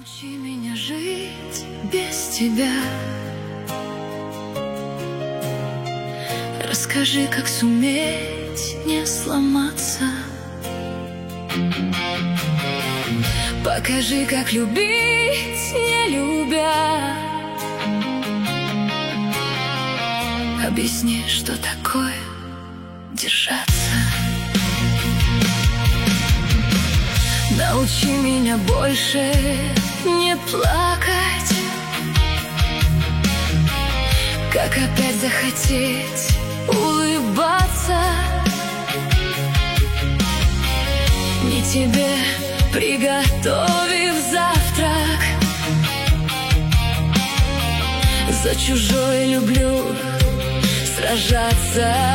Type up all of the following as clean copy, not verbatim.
Научи меня жить без тебя. Расскажи, как суметь не сломаться. Покажи, как любить, не любя. Объясни, что такое держаться. Научи меня больше не плакать. Как опять захотеть улыбаться. Не тебе, приготовив завтрак, за чужое люблю сражаться.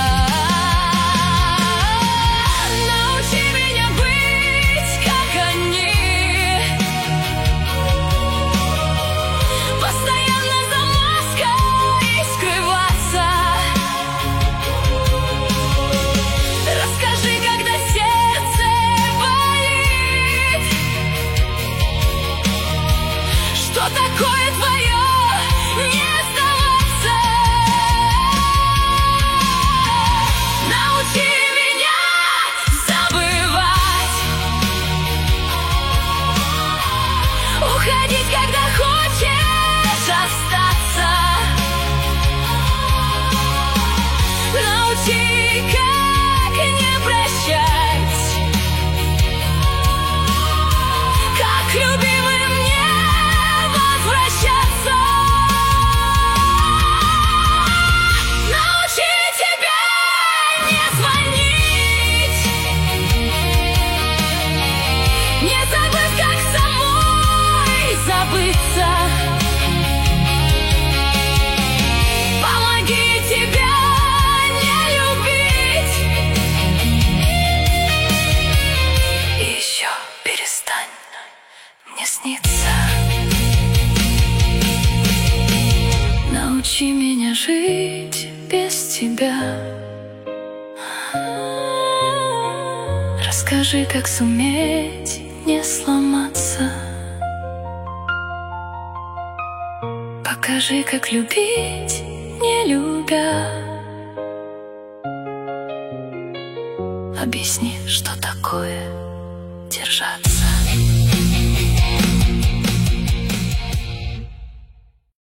Что такое твое не сдаваться? Научи меня забывать, уходить, когда хочешь остаться. Научи, как не прощать, как любимым мне возвращаться. Научи тебя не звонить, не забыть, как самой забыться. Помоги тебя не любить. И еще перестань мне сниться. Научи меня жить без тебя. Расскажи, как суметь не сломаться. Покажи, как любить, не любя. Объясни, что такое держаться.